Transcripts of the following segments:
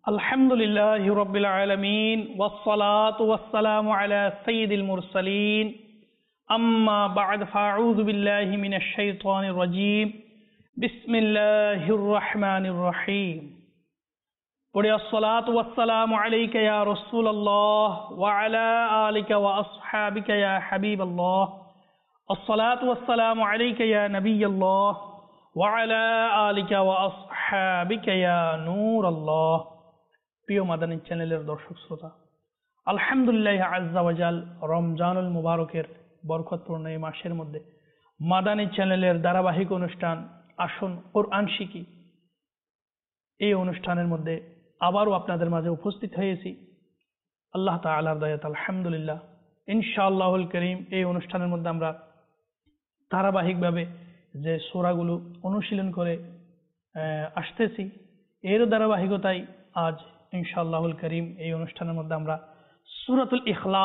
الحمد لله رب العالمين والصلاة والسلام على سيد المرسلين أما بعد فأعوذ بالله من الشيطان الرجيم بسم الله الرحمن الرحيم قل الصلاة والسلام عليك يا رسول الله وعلى آلك وأصحابك يا حبيب الله الصلاة والسلام عليك يا نبي الله وعلى آلك وأصحابك يا نور الله প্রিয় মাদানী চ্যানেলের দর্শক শ্রোতা, আলহামদুলিল্লাহ আজ্জা ওয়াজাল রমজানুল মুবারকের বরকতপূর্ণ এই মাসের মধ্যে মাদানী চ্যানেলের ধারাবাহিক অনুষ্ঠান আসুন কোরআন শিখি, এই অনুষ্ঠানের মধ্যে আবারও আপনাদের মাঝে উপস্থিত হয়েছি। আল্লাহ তাআলার দয়াতে আলহামদুলিল্লাহ ইনশাআল্লাহুল করিম এই অনুষ্ঠানের মধ্যে আমরা ধারাবাহিকভাবে যে সূরাগুলো অনুশীলন করে আসতেছি, এর ধারাবাহিকতায় আজ ইনশাআল্লাহুল করিম এই অনুষ্ঠানের মধ্যে আমরা সূরাতুল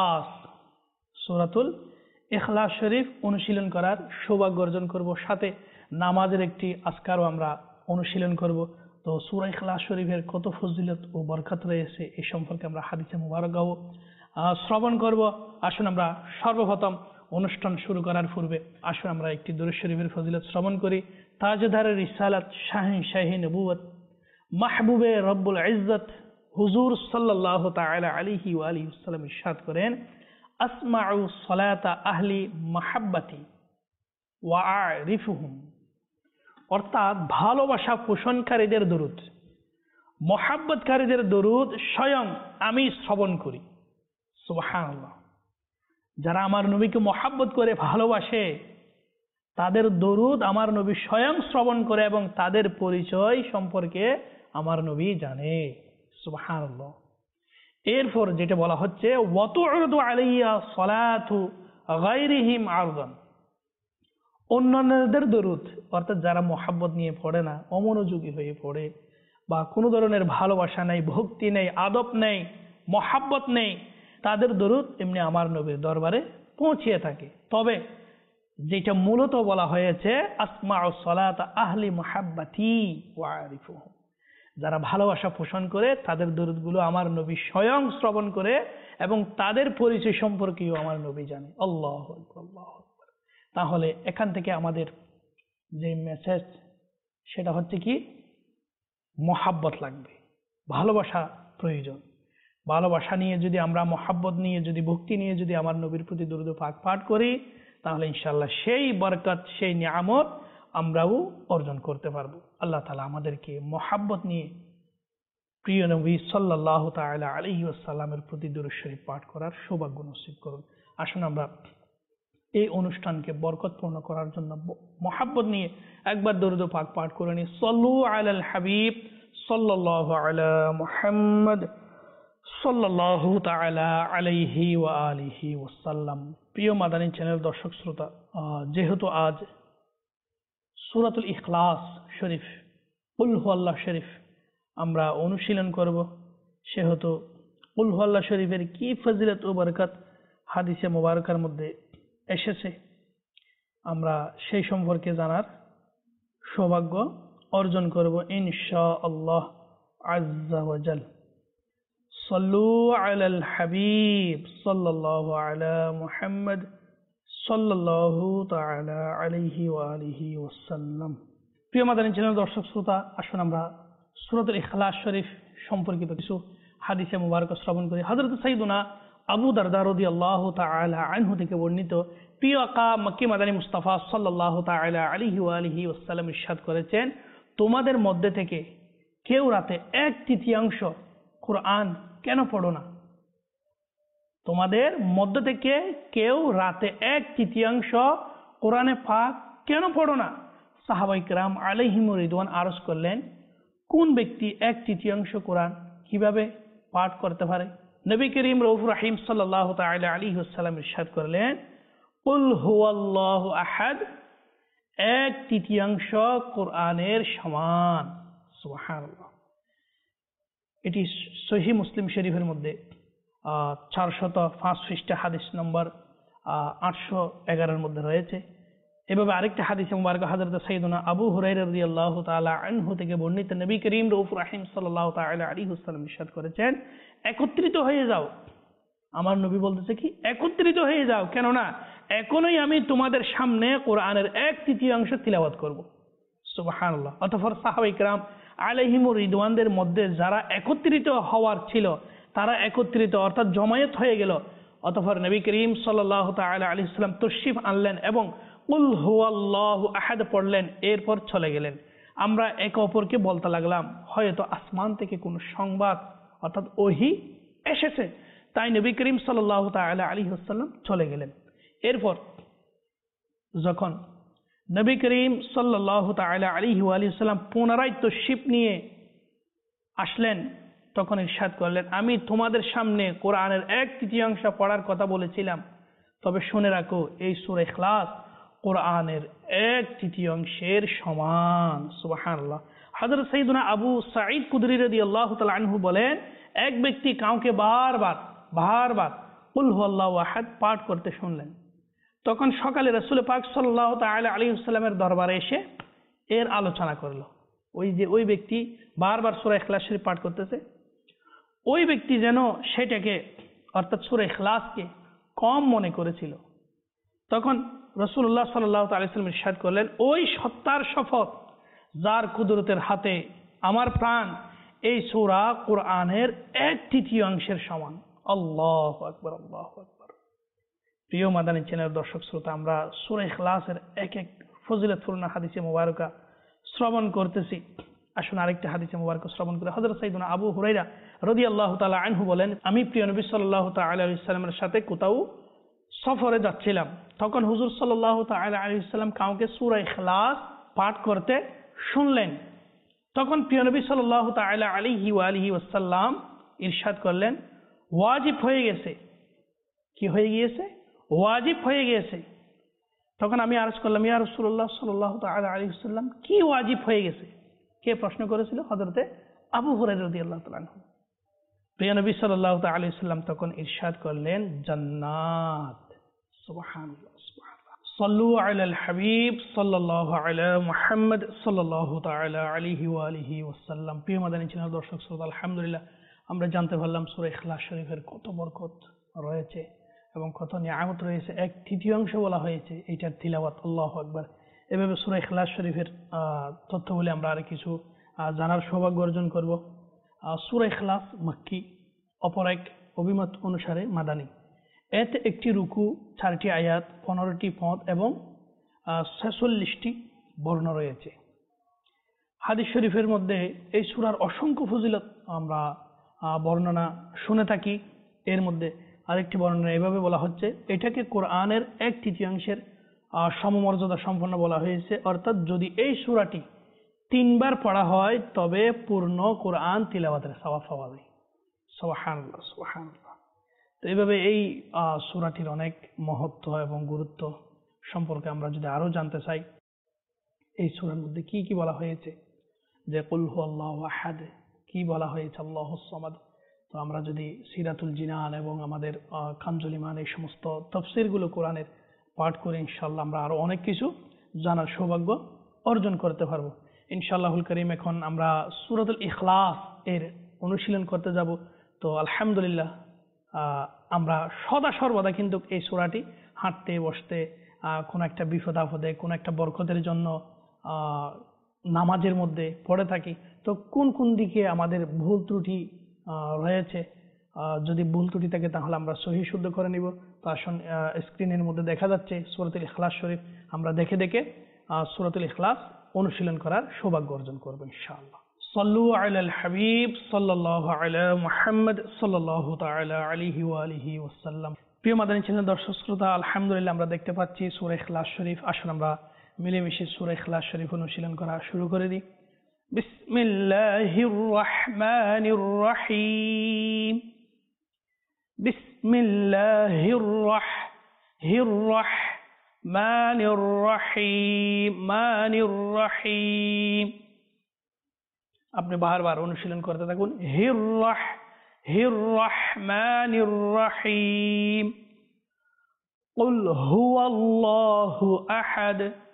ইখলাস শরীফ অনুশীলন করার সৌভাগ্য অর্জন করব, সাথে নামাজের একটি আজকারও আমরা অনুশীলন করব। তো সূরা ইখলাস শরীফের কত ফজিলত ও বরকত রয়েছে এই সম্পর্কে আমরা হাদিসে মুবারকাও শ্রবণ করব। আসুন আমরা সর্বপ্রথম অনুষ্ঠান শুরু করার পূর্বে আসুন আমরা একটি দুরূদ শরীফের ফজিলত শ্রবণ করি। তাজদারে রিসালাত শাহী নবুয়ত মাহবুবে রব্বুল ইজ্জত হুজুর সাল্লাল্লাহু তাআলা আলাইহি ওয়া আলিহি ওয়াসাল্লাম ইরশাদ করেন, আসমাউ সালাতা আহলি মাহাব্বাতি ওয়া আরিফুহুম, অর্থাৎ ভালোবাসা পোষণকারীদের দরুদ, মহাব্বতকারীদের দরুদ স্বয়ং আমি শ্রবণ করি। সুবহানাল্লাহ। যারা আমার নবীকে মহাব্বত করে ভালোবাসে তাদের দরুদ আমার নবী স্বয়ং শ্রবণ করে এবং তাদের পরিচয় সম্পর্কে আমার নবী জানে। সুবহানাল্লাহ। এরপর যেটা বলা হচ্ছে ওয়াতু'রদু আলাইয়া সালাতু গায়রিহিম আরদান, অন্যান্যদের দরুদ, অর্থাৎ যারা মহাব্বত নিয়ে পড়ে না, অমনোযোগী হয়ে পড়ে বা কোনো ধরনের ভালোবাসা নেই, ভক্তি নেই, আদব নেই, মহাব্বত নেই, তাদের দরুদ এমনি আমার নবীর দরবারে পৌঁছিয়ে থাকে। তবে যেটা মূলত বলা হয়েছে আসমাউ সালাত আহলি মুহাব্বাতি ওয়া আরিফুহুম, যারা ভালোবাসা পোষণ করে তাদের দরুদগুলো আমার নবী স্বয়ং শ্রবণ করে এবং তাদের পরিচয় সম্পর্কেও আমার নবী জানে। আল্লাহু আকবার, আল্লাহু আকবার। তাহলে এখান থেকে আমাদের যে মেসেজ সেটা হচ্ছে কি, মহাব্বত লাগবে, ভালোবাসা প্রয়োজন। ভালোবাসা নিয়ে যদি আমরা মহাব্বত নিয়ে যদি ভক্তি নিয়ে যদি আমার নবীর প্রতি দরুদ পাক পাঠ করি তাহলে ইনশাআল্লাহ সেই বরকত সেই নিয়ামত আমরাও অর্জন করতে পারবো। আল্লাহ তাআলা আমাদেরকে মহাব্বত নিয়ে প্রিয় নবী সাল্লাল্লাহু তাআলা আলাইহি ওয়াসাল্লামের প্রতি দরুদ শরীফ পাঠ করার সৌভাগ্য নসিব করুন। আসুন আমরা এই অনুষ্ঠানকে বরকতপূর্ণ করার জন্য মহাব্বত নিয়ে একবার দরুদ পাক পাঠ করে নিই। সাল্লু আলাল হাবিব সাল্লাল্লাহু আলা মুহাম্মদ সাল্লাল্লাহু তাআলা আলাইহি ওয়া আলিহি ওয়াসাল্লাম। প্রিয় মাদানী চ্যানেল দর্শক শ্রোতা, যেহেতু আজ সূরাতুল ইখলাস শরীফ, কুল হুয়াল্লাহ শরীফ আমরা অনুশীলন করব, সেহেতু কুল হুয়াল্লাহ শরীফের কি ফজিলত ও বরকত হাদিসে মুবারকার মধ্যে এসেছে আমরা সেই সম্পর্কে জানার সৌভাগ্য অর্জন করব ইনশাআল্লাহ আজ্জা ওয়া জাল। সাল্লু আলাল হাবিব সাল্লাল্লাহু আলা মুহাম্মদ সাল্লাল্লাহু তাআলা আলাইহি ওয়া আলিহি ওয়াসাল্লাম। প্রিয় মাদানী চ্যানেল দর্শক শ্রোতা, আসুন আমরা সূরাতুল ইখলাস শরীফ সম্পর্কিত কিছু হাদিসে মুবারক শ্রবণ করি। হযরত সাইয়্যিদুনা আবু দারদা রাদিয়াল্লাহু তাআলা আনহু থেকে বর্ণিত, প্রিয় আকা মক্কি মাদানী মুস্তাফা সাল্লাল্লাহু তাআলা আলাইহি ওয়া আলিহি ওয়াসাল্লাম ইরশাদ করেছেন, তোমাদের মধ্যে থেকে কেউ রাতে 1/3 কুরআন কেন পড়ো না? তোমাদের মধ্য থেকে কেউ রাতে 1/3 কোরআনে পাক কেন পড়ো না? সাহাবায়ে কেরাম আলাইহিমুর রিদওয়ান আরজ করলেন, কোন ব্যক্তি 1/3 কোরআন কিভাবে পাঠ করতে পারে? নবী করিম রউফুর রহিম সাল্লাল্লাহু তাআলা আলাইহি ওয়াসাল্লাম ইরশাদ করলেন, কুল হুয়াল্লাহু আহাদ 1/3 কোরআনের সমান। সুবহানাল্লাহ। এটি সহিহ মুসলিম শরীফের মধ্যে 405 পৃষ্ঠা হাদিস নম্বর 811 মধ্যে রয়েছে। এভাবে আরেকটা হাদিসে মুবারক হযরত সাইয়েদুনা আবু হুরায়রা রাদিয়াল্লাহু তাআলা আনহু থেকে বর্ণিত, নবী করিম রউফুর রহিম সাল্লাল্লাহু তাআলা আলাইহি ওয়াসাল্লাম ইরশাদ করেছেন, একত্রিত হয়ে যাও। আমার নবী বলতেছে কি, একত্রিত হয়ে যাও, কেননা এখনই আমি তোমাদের সামনে কোরআনের 1/3 তিলাওয়াত করব। সুবহানাল্লাহ। অতঃপর সাহাবায়ে কেরাম আলাইহিমুর রিদওয়ানদের মধ্যে যারা একত্রিত হওয়ার ছিল তারা একত্রিত অর্থাৎ জমায়েত হয়ে গেল। অতঃপর নবী করিম সাল্লাল্লাহু তাআলা আলাইহি ওয়াসাল্লাম তাশরিফ আনলেন এবং কুল হুয়াল্লাহু আহাদ পড়লেন, এরপর চলে গেলেন। আমরা একে অপরকে বলতে লাগলাম হয়তো আসমান থেকে কোনো সংবাদ অর্থাৎ ওহী এসেছে, তাই নবী করিম সাল্লাল্লাহু তাআলা আলাইহি ওয়াসাল্লাম চলে গেলেন। এরপর যখন নবী করিম সাল্লাল্লাহু তাআলা আলাইহি ওয়াসাল্লাম পুনরায় তাশরিফ নিয়ে আসলেন, তখন ইরশাদ করলেন, আমি তোমাদের সামনে কোরআনের 1/3 পড়ার কথা বলেছিলাম, তবে শুনে রাখো এই সূরা ইখলাস কোরআনের 1/3 সমান। সুবহানাল্লাহ। হযরত সাইয়েদুনা আবু সাঈদ কুদরি রাদিয়াল্লাহু তাআলা আনহু বলেন, এক ব্যক্তি কাউকে বারবার কুল হুয়াল্লাহু আহাদ পাঠ করতে শুনলেন। তখন সকালে রাসূল পাক সাল্লাল্লাহু তাআলা আলাইহি ওয়াসাল্লামের দরবারে এসে এর আলোচনা করলো। ওই ব্যক্তি বারবার সূরা ইখলাস শরীফ পাঠ করতেছে, ওই ব্যক্তি যেন সেটাকে অর্থাৎ সূরা ইখলাসকে কম মনে করেছিল। তখন রাসূলুল্লাহ সাল্লাল্লাহু আলাইহি ওয়াসাল্লাম ইরশাদ করলেন, ওই সত্তার শপথ যার কুদরতের হাতে আমার প্রাণ, এই সূরা কোরআনের 1/3 সমান। আল্লাহু আকবার, আল্লাহু আকবার। প্রিয় মাদানী চ্যানেল দর্শক শ্রোতা, আমরা সূরা ইখলাসের এক ফজিলতপূর্ণ হাদিসে মুবারকা শ্রবণ করতেছি। আসুন আরেকটা হাদিসে মুবারকা শ্রবণ করি। হযরত সাইয়েদুনা আবু হুরায়রা রাদিয়াল্লাহু তাআলা আনহু বলেন, আমি প্রিয় নবী সাল্লাল্লাহু তাআলা আলাইহি ওয়াসাল্লামের সাথে কোথাও সফরে যাচ্ছিলাম। তখন হুজুর সাল্লাল্লাহু তাআলা আলাইহি ওয়াসাল্লাম কাউকে সূরা ইখলাস পাঠ করতে শুনলেন। তখন প্রিয় নবী সাল্লাল্লাহু তাআলা আলাইহি ওয়াসাল্লাম ইরশাদ করলেন, ওয়াজিব হয়ে গেছে। কি হয়ে গিয়েছে? ওয়াজিব হয়ে গিয়েছে। তখন আমি আরজ করলাম, ইয়া রাসূলুল্লাহ সাল্লাল্লাহু তাআলা আলাইহি ওয়াসাল্লাম, কি ওয়াজিব হয়ে গেছে? কে প্রশ্ন করেছিল? হযরতে আবু হুরায়রা রাদিয়াল্লাহু তাআলা আনহু। প্রিয় নবী সাল্লাল্লাহু তাআলা আলাইহি ওয়াসাল্লাম তখন ইরশাদ করলেন, জান্নাত। সুবহানাল্লাহ, সুবহানাল্লাহ। সাল্লু আলাল হাবিব সাল্লাল্লাহু আলা মুহাম্মদ সাল্লাল্লাহু তাআলা আলাইহি ওয়া আলিহি ওয়াসাল্লাম। প্রিয় মাদানী চ্যানেল দর্শক শ্রোতা, আলহামদুলিল্লাহ আমরা জানতে পারলাম সূরা ইখলাস শরীফের কত বরকত রয়েছে এবং কত নিয়ামত রয়েছে। 1/3 বলা হয়েছে এইটার তিলাওয়াত। আল্লাহু আকবার। এভাবে সূরা ইখলাস শরীফের তথ্যগুলি আমরা আর কিছু জানার সৌভাগ্য অর্জন করব। সূরা ইখলাস মাক্কি, অপর এক অভিমত অনুসারে মাদানী। এতে একটি রুকু, 4টি আয়াত, 15টি পদ এবং 46টি বর্ণ রয়েছে। হাদিস শরীফের মধ্যে এই সূরার অসংখ্য ফজিলত আমরা বর্ণনা শুনে থাকি। এর মধ্যে আরেকটি বর্ণনা এভাবে বলা হচ্ছে, এটাকে কোরআনের 1/3 সমমর্যাদা সম্পন্ন বলা হয়েছে। অর্থাৎ যদি এই সূরাটি 3 বার পড়া হয় তবে পূর্ণ কোরআন তিলাওয়াতের সওয়াব পাওয়া যায়। সুবহানাল্লাহ, সুবহানাল্লাহ। তো এইভাবে এই সূরাটির অনেক মহত্ব এবং গুরুত্ব সম্পর্কে আমরা যদি আরো জানতে চাই, এই সূরার মধ্যে কি কি বলা হয়েছে, যে কুল হুয়াল্লাহু আহাদ, কি বলা হয়েছে আল্লাহুস সামাদ। তো আমরা যদি সিরাতুল জিনান এবং আমাদের কানজুল ঈমান এই সমস্ত তাফসীরগুলো কোরআনের পাঠ করে ইনশাআল্লাহ আমরা আরো অনেক কিছু জানার সৌভাগ্য অর্জন করতে পারবো ইনশাআল্লাহুল কারীম। এখন আমরা সূরাতুল ইখলাস এর অনুশীলন করতে যাব। তো আলহামদুলিল্লাহ আমরা সদা সর্বদা কিন্তু এই সূরাটি হাঁটতে বসতে, কোন একটা বিপদ আপদে, কোন একটা বরকতের জন্য নামাজের মধ্যে পড়ে থাকি। তো কোন কোন দিকে আমাদের ভুল ত্রুটি রয়েছে, যদি ভুল ত্রুটি থাকে তাহলে আমরা সহি শুদ্ধ করে নিব। তো আসুন, স্ক্রিনের মধ্যে দেখা যাচ্ছে সূরাতুল ইখলাস শরীফ, আমরা দেখে দেখে সূরাতুল ইখলাস অনুশীলন করার সৌভাগ্য অর্জন করব ইনশাআল্লাহ। সাল্লু আলাল হাবিব সাল্লাল্লাহু আলা মুহাম্মদ সাল্লাল্লাহু তাআলা আলাইহি ওয়া আলিহি ওয়াসাল্লাম। প্রিয় মাদানী চ্যানেল দর্শক শ্রোতা, আলহামদুলিল্লাহ আমরা দেখতে পাচ্ছি সূরা ইখলাস শরীফ। আসুন আমরা মিলেমিশে সূরা ইখলাস শরীফ অনুশীলন করা শুরু করে দিই। বিসমিল্লাহির রহমানির রহিম। বিসমিল্লাহির রহমানির রহিম, মানির রহিম। আপনি বারবার অনুশীলন করতে থাকুন। হির রহমানির রহিম। কুল হুয়াল্লাহু আহাদ।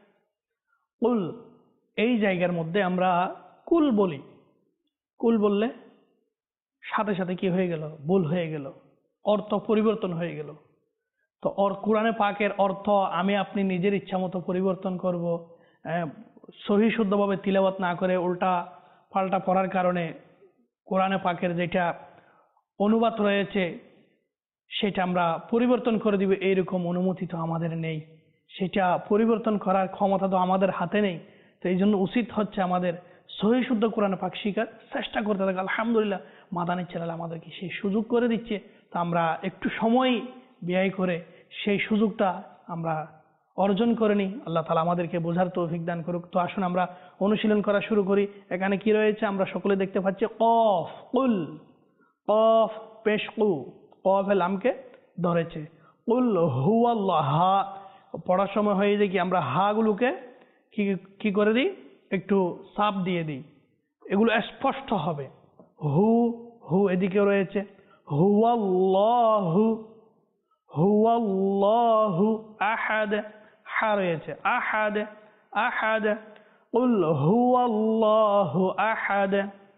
কুল, এই জায়গার মধ্যে আমরা কুল বলি। কুল বললে সাথে সাথে কি হয়ে গেল? ভুল হয়ে গেল, অর্থ পরিবর্তন হয়ে গেল। তো কোরআনে পাকের অর্থ আমি আপনি নিজের ইচ্ছা মতো পরিবর্তন করব, সহি শুদ্ধভাবে তিলাওয়াত না করে উল্টা পাল্টা পড়ার কারণে কোরআনে পাকের যেটা অনুবাদ রয়েছে সেটা আমরা পরিবর্তন করে দিব, এইরকম অনুমতি তো আমাদের নেই। সেটা পরিবর্তন করার ক্ষমতা তো আমাদের হাতে নেই। তো এই জন্য উচিত হচ্ছে আমাদের সহি শুদ্ধ কোরআনে পাক শিখার চেষ্টা করতে থাকে। আলহামদুলিল্লাহ মাদানী চ্যানেল আমাদেরকে সেই সুযোগ করে দিচ্ছে। তো আমরা একটু সময় ব্যয় করে সেই সুযোগটা আমরা অর্জন করে নিই। আল্লাহ তাআলা আমাদেরকে বোঝার তৌফিক দান করুক। তো আসুন আমরা অনুশীলন করা শুরু করি। এখানে কি রয়েছে আমরা সকলে দেখতে পাচ্ছি, কফ কুল, কফ পেশ কু, কফ লামকে ধরেছে। কুল হুয়াল্লাহ, হা পড়ার সময় হয়ে যায় কি আমরা হা গুলোকে কি করে দিই, একটু চাপ দিয়ে দিই, এগুলো স্পষ্ট হবে। হু, হু এদিকে রয়েছে, হুয়াল্লাহু, হুয়াল্লাহু আহাদ, হা রয়েছে, আহাদ, আহাদ, কুল হুয়াল্লাহু আহাদ,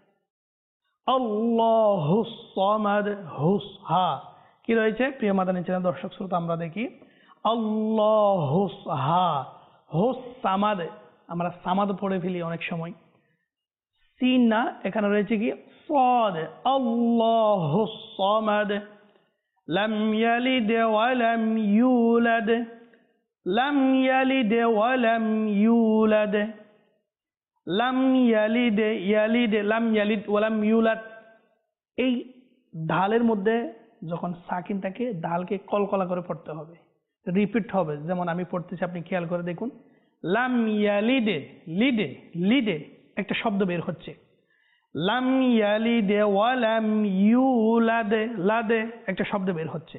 আল্লাহুস সামাদ, হুস, হা কি রয়েছে প্রিয় মাদানী চ্যানেল দর্শক শ্রোতা, আমরা দেখি আল্লাহুস, হা, হুস সামাদ, আমরা সামাদ পড়ে ফেলি অনেক সময়, সিন না, এখানে রয়েছে কি সাদ, আল্লাহুস সামাদ, লাম ইয়ালিদ ওয়া লাম ইউলাদ, লাম ইয়ালিদ ওয়া লাম ইউলাদ, লাম ইয়ালিদ, ইয়ালিদ, লাম ইয়ালিদ ওয়া লাম ইউলাদ। এই ঢালের মধ্যে যখন সাকিন থাকে ডালকে কলকলা করে পড়তে হবে, রিপিট হবে। যেমন আমি পড়তেছি, আপনি খেয়াল করে দেখুন, লাম ইয়ালিদে, লিডে, লিডে একটা শব্দ বের হচ্ছে, লাম ইয়ালিদে ওয়া লাম ইউলাদে, লাদে একটা শব্দ বের হচ্ছে।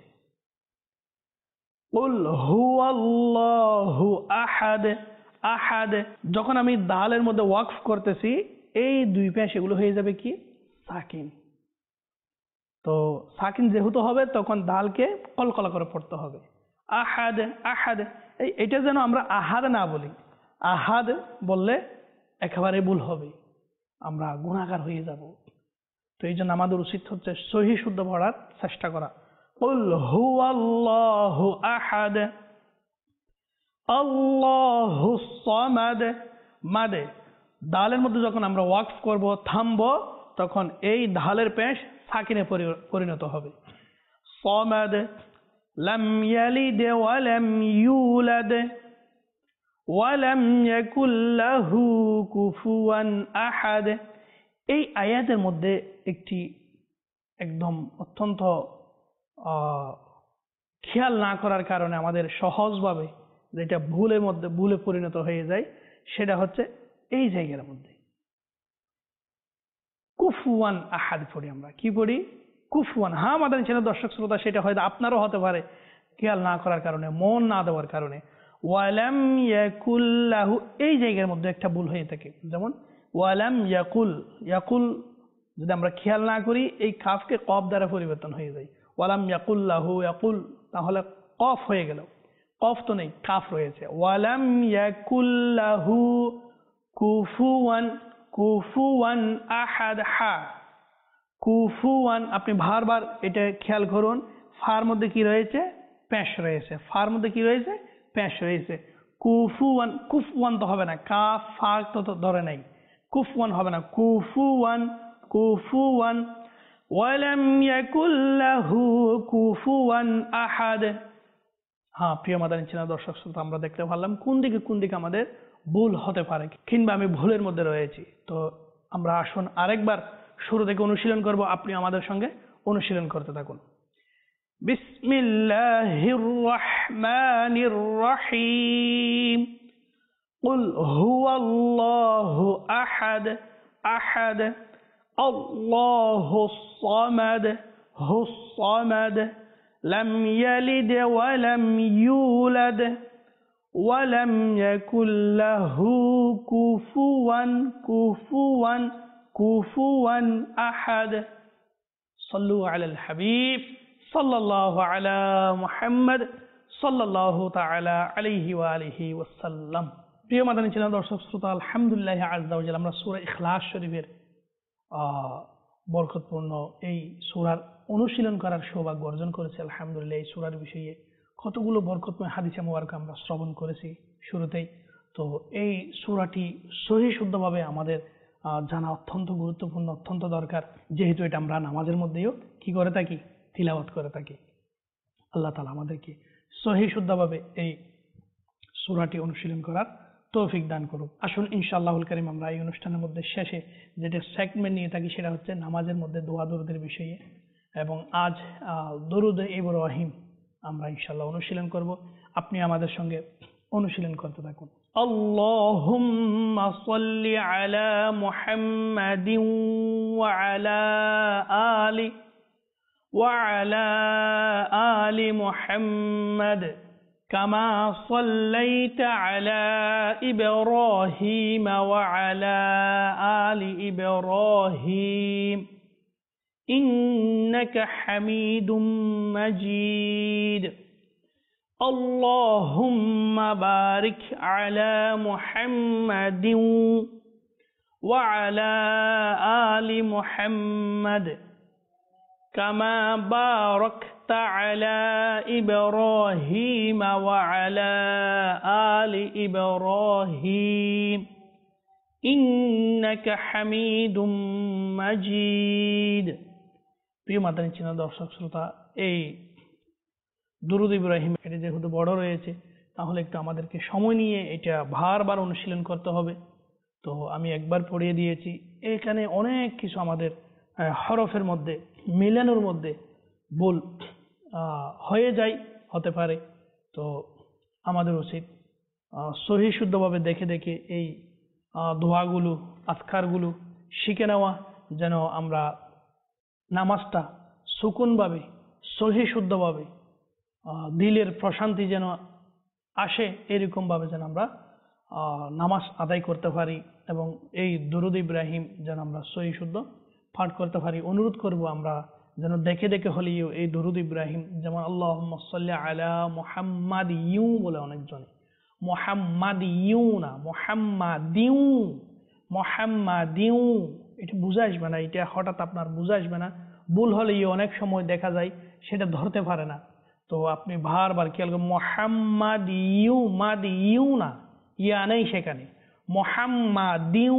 কুল হুয়াল্লাহু আহাদ, আহাদ, যখন আমি দালের মধ্যে ওয়াকফ করতেছি এই দুই পেশ এগুলো হয়ে যাবে কি সাকিন। তো সাকিন যেহেতু হবে তখন দালকে কলকলা করে পড়তে হবে। আহাদ, আহাদ, এইটা যেন আমরা আহাদ না বলি। আহাদ বললে একেবারে ভুল হবে, আমরা গুনাহগার হয়ে যাব। তো এই জন্য আমাদের উচিত হচ্ছে সহি শুদ্ধ পড়ার চেষ্টা করা। কুল হুয়াল্লাহু আহাদ, আল্লাহুস সামাদ, মাদে, দালের মধ্যে যখন আমরা ওয়াকফ করব, থামবো, তখন এই ঢালের পেশ সাকিনে পরিণত হবে। সামাদ, লাম ইয়ালিদ ওয়া লাম ইউলাদ ওয়া লাম ইয়াকুল লাহু কুফুয়ান আহাদ। এই আয়াতের মধ্যে একটি একদম অত্যন্ত খেয়াল না করার কারণে আমাদের সহজভাবে যেটা ভুলের মধ্যে ভুলে পরিণত হয়ে যায়, সেটা হচ্ছে এই জায়গার মধ্যে কুফুয়ান আহাদ পড়ি। আমরা কি পড়ি? কুফুয়ান। হ্যাঁ মাদানী চ্যানেল দর্শক শ্রোতা, সেটা হয়তো আপনারও হতে পারে খেয়াল না করার কারণে, মন না দেওয়ার কারণে। ওয়ালাম ইয়াকুল লাহু, এই জায়গার মধ্যে একটা ভুল হয়ে থাকে। যেমন ওয়ালাম ইয়াকুল, ইয়াকুল যদি আমরা খেয়াল না করি এই কাফকে কফ দ্বারা পরিবর্তন হয়ে যায়। ওয়ালাম ইয়াকুল লাহু, ইয়াকুল তাহলে কফ হয়ে গেল, কফ তো নেই, কাফ রয়েছে। ওয়ালাম ইয়াকুল লাহু কুফুয়ান, কুফুয়ান আহাদ, হা, কুফুয়ান। আপনি বারবার এটা খেয়াল করুন, ফার মধ্যে কি রয়েছে? পেশ রয়েছে। ফার মধ্যে কি রয়েছে? পেশ রয়েছে। কুফুয়ান, কুফওয়ান তো হবে না, কাফ ফা তো ধরে নাই, কুফওয়ান হবে না, কুফুয়ান, কুফুয়ান। ওয়ালাম ইয়াকুল লাহু কুফুয়ান আহাদ। হ্যাঁ প্রিয় মাদানী চ্যানেল দর্শক শ্রোতা, আমরা দেখতে পারলাম কোন দিকে আমাদের ভুল হতে পারে, কিংবা আমি ভুলের মধ্যে রয়েছি। তো আমরা আসুন আরেকবার শুরু থেকে অনুশীলন করব, আপনি আমাদের সঙ্গে অনুশীলন করতে থাকুন। বিসমিল্লাহির রহমানির রহিম। কুল হুয়াল্লাহু আহাদ, আহাদ, আল্লাহুস সামাদ, হুস সামাদ, লাম ইয়ালিদ ওয়া লাম ইউলাদ ওয়া লাম ইয়াকুল লাহু কুফুয়ান, কুফুয়ান, কুফুয়ান আহাদ। সাল্লু আলাল হাবিব সাল্লাল্লাহু আলা মুহাম্মদ সাল্লাল্লাহু তাআলা আলাইহি ওয়া আলিহি ওয়াসাল্লাম। প্রিয় মাদানী চ্যানেল দর্শক শ্রোতা, আলহামদুলিল্লাহ আযজা ওয়া জাল আমরা সূরা ইখলাস শরীফের বরকতপূর্ণ এই সূরার অনুশীলন করার সৌভাগ্য অর্জন করেছি। আলহামদুলিল্লাহ এই সূরার বিষয়ে কতগুলো বরকতময় হাদিসে মোবারক আমরা শ্রবণ করেছি শুরুতেই। তো এই সূরাটি সহি শুদ্ধভাবে আমাদের জানা অত্যন্ত গুরুত্বপূর্ণ, অত্যন্ত দরকার, যেহেতু এটা আমরা নামাজের মধ্যেও কি করে থাকি, তিলাওয়াত করে থাকি। আল্লাহ তাআলা আমাদেরকে সহি শুদ্ধভাবে এই সূরাটি অনুশীলন করার তৌফিক দান করুক। আসুন ইনশাআল্লাহুল কারীম আমরা এই অনুষ্ঠানের মধ্যে শেষে যেটা সেগমেন্ট নিয়ে থাকি সেটা হচ্ছে নামাজের মধ্যে দোয়া দরুদের বিষয়ে, এবং আজ দরুদ ইব্রাহিম আমরা ইনশাআল্লাহ অনুশীলন করব। আপনি আমাদের সঙ্গে অনুশীলন করতে থাকুন। আল্লাহুম্মা সাল্লি আলা মুহাম্মাদিন ওয়া আলা আলি وعلى آل محمد كما صليت على إبراهيم وعلى آل إبراهيم إنك حميد مجيد اللهم بارك على محمد وعلى آل محمد كما باركت على إبراهيم وعلى آل إبراهيم إنك حميد مجيد। প্রিয় মাদানী চ্যানেল দর্শক শ্রোতা, এই দুরুদ ইব্রাহিম এটা যেহেতু বড় রয়েছে, তাহলে একটু আমাদেরকে সময় নিয়ে এটা বারবার অনুশীলন করতে হবে। তো আমি একবার পড়িয়ে দিয়েছি, এখানে অনেক কিছু আমাদের হরফের মধ্যে মিলানোর মধ্যে ভুল হয়ে যায়, হতে পারে। তো আমাদের উচিত সহি শুদ্ধভাবে দেখে দেখে এই দোয়াগুলো, আজকারগুলো শিখে নেওয়া, যেন আমরা নামাজটা সুকুনভাবে, সহি শুদ্ধভাবে, দিলের প্রশান্তি যেন আসে, এরকমভাবে যেন আমরা নামাজ আদায় করতে পারি, এবং এই দুরুদ ইব্রাহিম যেন আমরা সহি শুদ্ধ পাঠ করতে পারি। অনুরোধ করব আমরা যেন দেখে দেখে হলেও এই দুরুদ ইব্রাহিম, যেমন আল্লাহুম্মা সাল্লি আলা মুহাম্মাদ ইউ বলে অনেকজন, মুহাম্মাদ ইউ না, মুহাম্মাদিউ, মুহাম্মাদিউ, এটা বুঝে আসবে না, এটা হঠাৎ আপনার বুঝে আসবে না। ভুল হলেও অনেক সময় দেখা যায় সেটা ধরতে পারে না। তো আপনি বারবার খেয়াল করুন, মুহাম্মাদ ইউ, মাদ ইউ না, ইয়া নেই সেখানে, মুহাম্মাদিউ,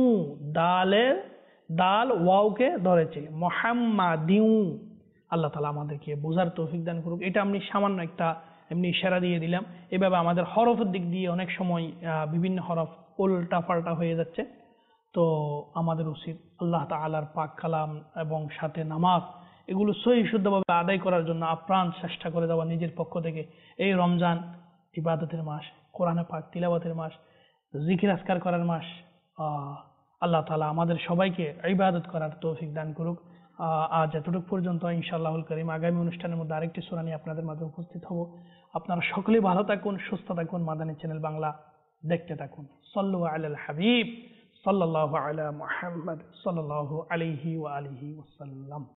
দাল ওয়াওকে ধরেছে, মুহাম্মাদিউ। আল্লাহ তাআলা আমাদেরকে বোঝার তৌফিক দান করুক। এটা আমি সামান্য একটা এমনি ইশারা দিয়ে দিলাম। এভাবে আমাদের হরফের দিক দিয়ে অনেক সময় বিভিন্ন হরফ উল্টা পাল্টা হয়ে যাচ্ছে। তো আমাদের উচিত আল্লাহ তাআলার পাক কালাম এবং সাথে নামাজ, এগুলো সহি শুদ্ধভাবে আদায় করার জন্য আপ্রাণ চেষ্টা করে যাওয়া নিজের পক্ষ থেকে। এই রমজান ইবাদতের মাস, কোরআনে পাক তিলাওয়াতের মাস, জিকির আজকার করার মাস। আল্লাহ তাআলা আমাদের সবাইকে ইবাদত করার তৌফিক দান করুক। আজ এতটুকু পর্যন্ত। ইনশাআল্লাহুল কারীম আগামী অনুষ্ঠানের মধ্যে আরেকটি সূরা নিয়ে আপনাদের মাঝে উপস্থিত হব। আপনারা সকলেই ভালো থাকুন, সুস্থ থাকুন, মাদানী চ্যানেল বাংলা দেখতে থাকুন। সাল্লু আলাল হাবিব সাল্লাল্লাহু আলা মুহাম্মদ সাল্লাল্লাহু আলাইহি ওয়া আলিহি ওয়াসাল্লাম।